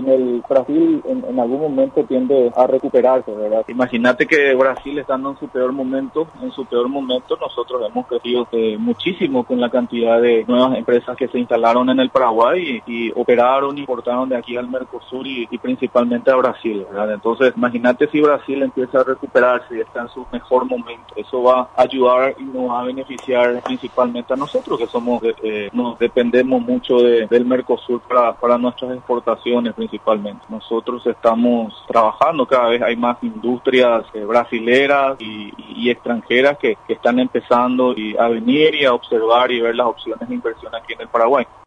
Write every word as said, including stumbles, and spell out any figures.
el Brasil en, en algún momento tiende a recuperarse, ¿verdad? Imagínate que Brasil estando en su peor momento, en su peor momento nosotros hemos crecido eh, muchísimo con la cantidad de nuevas empresas que se instalaron en el Paraguay y, y operaron y importaron de aquí al Mercosur y, y principalmente a Brasil, ¿verdad? Entonces imagínate si Brasil empieza a recuperarse y está en su mejor momento, eso va a ayudar y nos va a beneficiar principalmente a nosotros que somos, eh, nos dependemos mucho de, del Mercosur para, para nuestras exportaciones principalmente. Nosotros estamos trabajando, cada vez hay más industrias eh, brasileras y, y extranjeras que, que están empezando y a venir y a observar y ver las opciones de inversión aquí en el Paraguay.